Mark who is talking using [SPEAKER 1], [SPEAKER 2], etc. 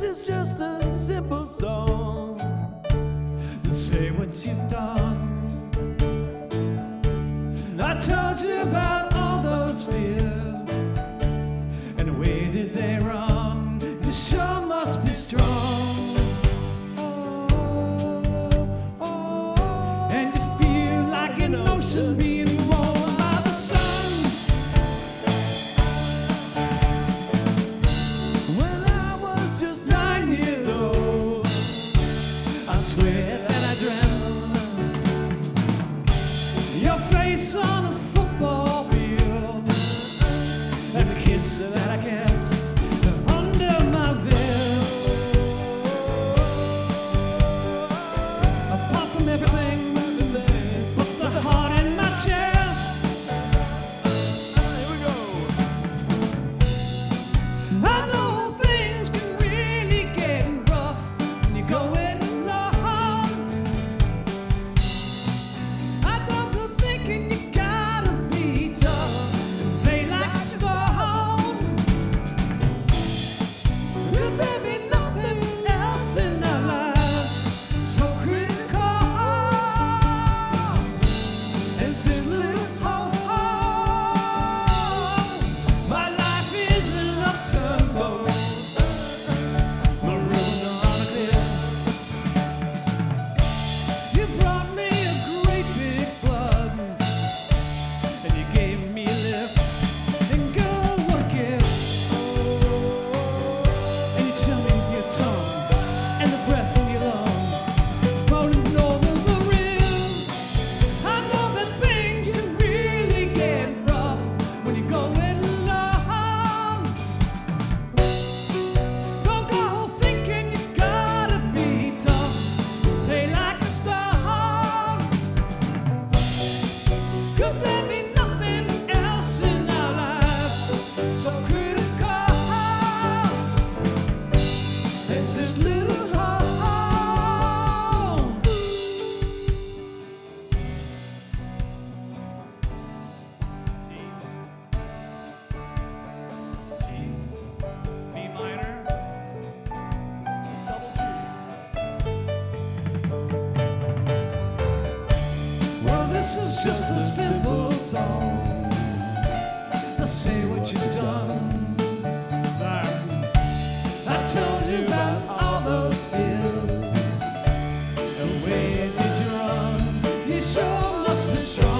[SPEAKER 1] is just a simple song to say what you've done. I told you about all those fears and where did they run? You sure must be strong. And you feel like an ocean being warmed by the sun. When I was just 9 years old, I swear that I dreamt your face on a football field and a kiss that I kept under my veil. Apart from everything but the heart in my chest. Here we go. I know things can really get rough when you're going along. I don't go thinking you gotta be tough and play like a stone. Will there be nothing else in our lives so critical as this little hole? My life is an upturned boat, marooned on a cliff. You brought me a great big flood, and you gave me a lift. And girl, what a gift! And you tell me with your tongue and the breath in your lungs, rolling over the rim. I know that things can really get rough when you're going along. Don't go thinking you gotta be tough, play like a stone. Could there be nothing else in our lives so critical as this little hole? G, B minor, double G. Well, this is just a simple song to say what you've done. I told you about all those fears, and where did you run? You sure must be strong.